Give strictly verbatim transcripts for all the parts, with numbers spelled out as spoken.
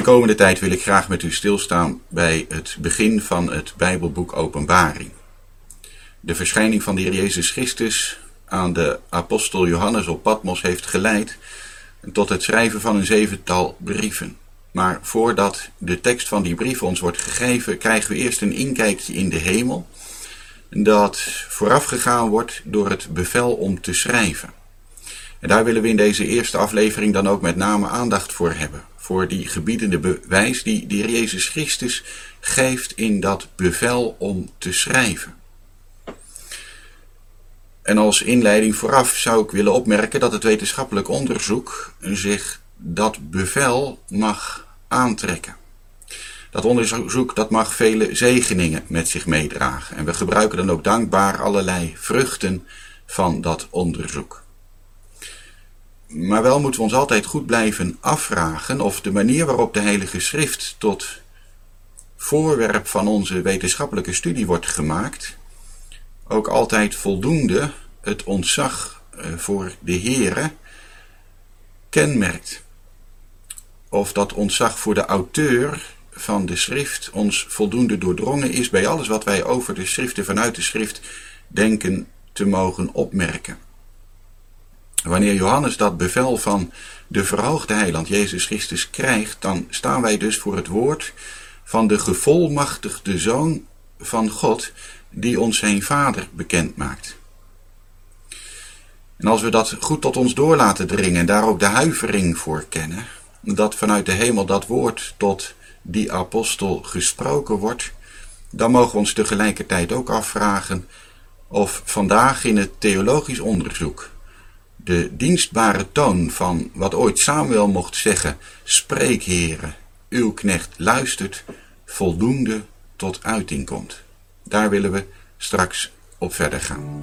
komende tijd wil ik graag met u stilstaan bij het begin van het Bijbelboek Openbaring. De verschijning van de Heer Jezus Christus aan de apostel Johannes op Patmos heeft geleid tot het schrijven van een zevental brieven. Maar voordat de tekst van die brieven ons wordt gegeven, krijgen we eerst een inkijkje in de hemel, dat voorafgegaan wordt door het bevel om te schrijven. En daar willen we in deze eerste aflevering dan ook met name aandacht voor hebben. Voor die gebiedende bewijs die de Heer Jezus Christus geeft in dat bevel om te schrijven. En als inleiding vooraf zou ik willen opmerken dat het wetenschappelijk onderzoek zich dat bevel mag aantrekken. Dat onderzoek dat mag vele zegeningen met zich meedragen. En we gebruiken dan ook dankbaar allerlei vruchten van dat onderzoek. Maar wel moeten we ons altijd goed blijven afvragen of de manier waarop de Heilige Schrift tot voorwerp van onze wetenschappelijke studie wordt gemaakt, ook altijd voldoende het ontzag voor de Here kenmerkt. Of dat ontzag voor de auteur van de schrift ons voldoende doordrongen is bij alles wat wij over de schriften vanuit de schrift denken te mogen opmerken. Wanneer Johannes dat bevel van de verhoogde heiland Jezus Christus krijgt, dan staan wij dus voor het woord van de gevolmachtigde Zoon van God, die ons zijn Vader bekend maakt. En als we dat goed tot ons door laten dringen en daar ook de huivering voor kennen, dat vanuit de hemel dat woord tot die apostel gesproken wordt, dan mogen we ons tegelijkertijd ook afvragen of vandaag in het theologisch onderzoek de dienstbare toon van wat ooit Samuel mocht zeggen, spreek Heere, uw knecht luistert, voldoende tot uiting komt. Daar willen we straks op verder gaan.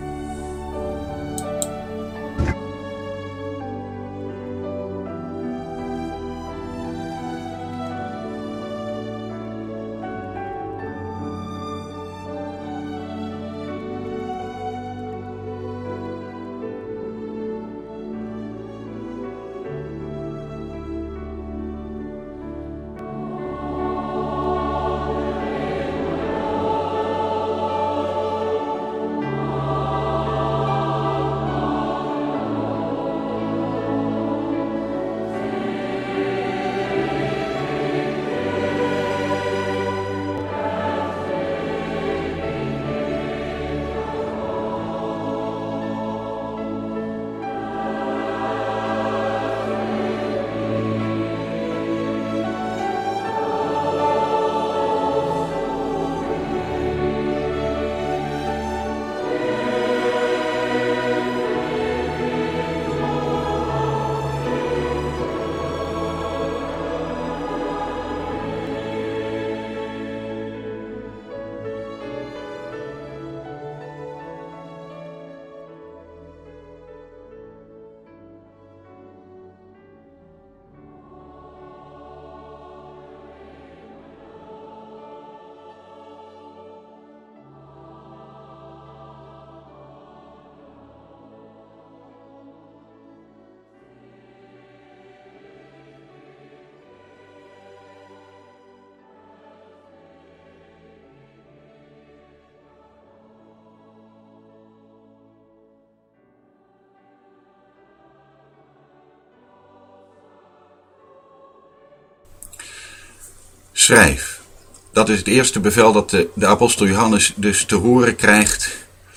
Schrijf. Dat is het eerste bevel dat de, de apostel Johannes dus te horen krijgt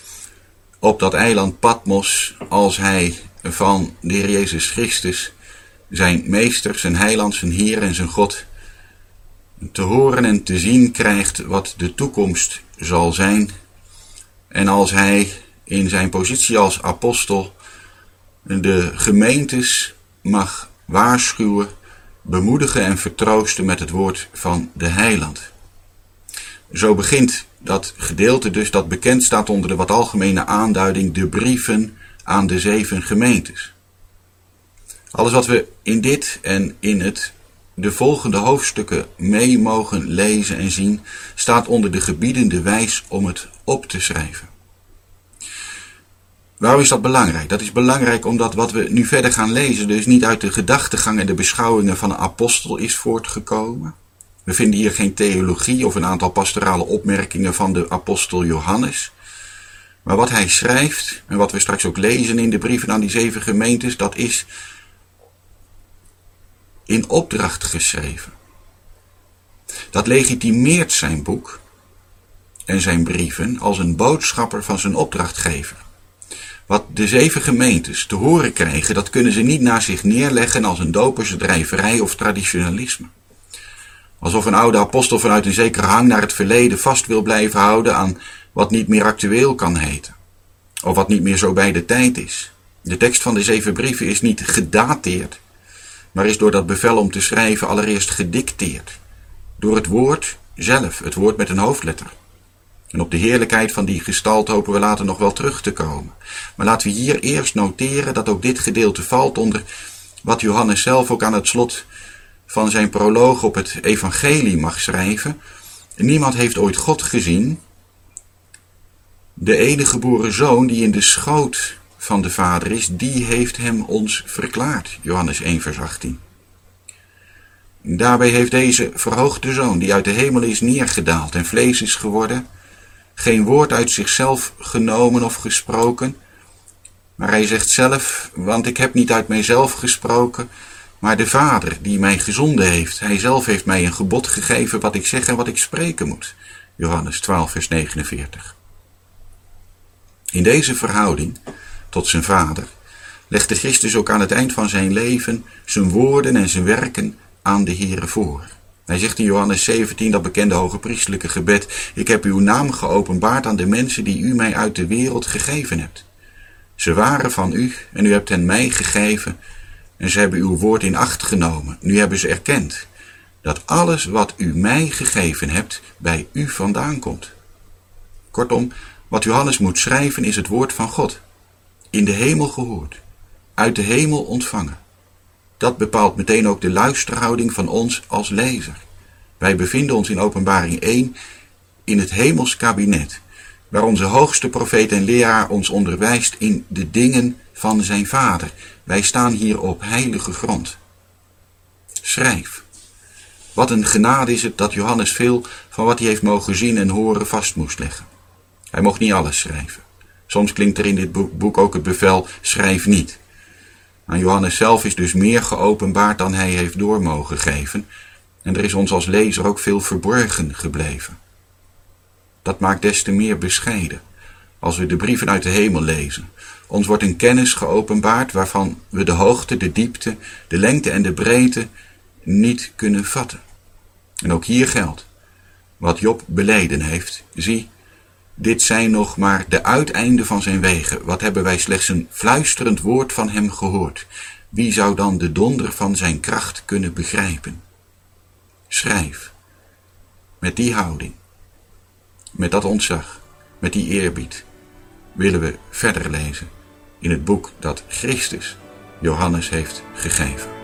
op dat eiland Patmos, als hij van de Heer Jezus Christus, zijn meester, zijn heiland, zijn Heer en zijn God, te horen en te zien krijgt wat de toekomst zal zijn. En als hij in zijn positie als apostel de gemeentes mag waarschuwen, bemoedigen en vertroosten met het woord van de heiland. Zo begint dat gedeelte dus dat bekend staat onder de wat algemene aanduiding de brieven aan de zeven gemeentes. Alles wat we in dit en in het de volgende hoofdstukken mee mogen lezen en zien, staat onder de gebiedende wijs om het op te schrijven. Waarom is dat belangrijk? Dat is belangrijk omdat wat we nu verder gaan lezen dus niet uit de gedachtegang en de beschouwingen van een apostel is voortgekomen. We vinden hier geen theologie of een aantal pastorale opmerkingen van de apostel Johannes. Maar wat hij schrijft en wat we straks ook lezen in de brieven aan die zeven gemeentes, dat is in opdracht geschreven. Dat legitimeert zijn boek en zijn brieven als een boodschapper van zijn opdrachtgever. Wat de zeven gemeentes te horen krijgen, dat kunnen ze niet naast zich neerleggen als een dopersdrijverij of traditionalisme. Alsof een oude apostel vanuit een zekere hang naar het verleden vast wil blijven houden aan wat niet meer actueel kan heten. Of wat niet meer zo bij de tijd is. De tekst van de zeven brieven is niet gedateerd, maar is door dat bevel om te schrijven allereerst gedicteerd. Door het woord zelf, het woord met een hoofdletter. En op de heerlijkheid van die gestalte hopen we later nog wel terug te komen. Maar laten we hier eerst noteren dat ook dit gedeelte valt onder wat Johannes zelf ook aan het slot van zijn proloog op het evangelie mag schrijven. Niemand heeft ooit God gezien. De enige geboren zoon die in de schoot van de Vader is, die heeft hem ons verklaard. Johannes één vers achttien. Daarbij heeft deze verhoogde zoon, die uit de hemel is neergedaald en vlees is geworden, geen woord uit zichzelf genomen of gesproken, maar hij zegt zelf, want ik heb niet uit mijzelf gesproken, maar de Vader die mij gezonden heeft, hij zelf heeft mij een gebod gegeven wat ik zeg en wat ik spreken moet. Johannes twaalf vers negenenveertig. In deze verhouding tot zijn Vader legde Christus ook aan het eind van zijn leven zijn woorden en zijn werken aan de Here voor. Hij zegt in Johannes zeventien, dat bekende hogepriestelijke gebed, ik heb uw naam geopenbaard aan de mensen die u mij uit de wereld gegeven hebt. Ze waren van u en u hebt hen mij gegeven en ze hebben uw woord in acht genomen. Nu hebben ze erkend dat alles wat u mij gegeven hebt bij u vandaan komt. Kortom, wat Johannes moet schrijven is het woord van God. In de hemel gehoord, uit de hemel ontvangen. Dat bepaalt meteen ook de luisterhouding van ons als lezer. Wij bevinden ons in Openbaring één in het hemels kabinet, waar onze hoogste profeet en leraar ons onderwijst in de dingen van zijn Vader. Wij staan hier op heilige grond. Schrijf. Wat een genade is het dat Johannes veel van wat hij heeft mogen zien en horen vast moest leggen. Hij mocht niet alles schrijven. Soms klinkt er in dit boek ook het bevel, schrijf niet. Aan Johannes zelf is dus meer geopenbaard dan hij heeft door mogen geven. En er is ons als lezer ook veel verborgen gebleven. Dat maakt des te meer bescheiden als we de brieven uit de hemel lezen. Ons wordt een kennis geopenbaard waarvan we de hoogte, de diepte, de lengte en de breedte niet kunnen vatten. En ook hier geldt wat Job beleden heeft. Zie, dit zijn nog maar de uiteinden van zijn wegen. Wat hebben wij slechts een fluisterend woord van hem gehoord? Wie zou dan de donder van zijn kracht kunnen begrijpen? Schrijf. Met die houding, met dat ontzag, met die eerbied, willen we verder lezen in het boek dat Christus Johannes heeft gegeven.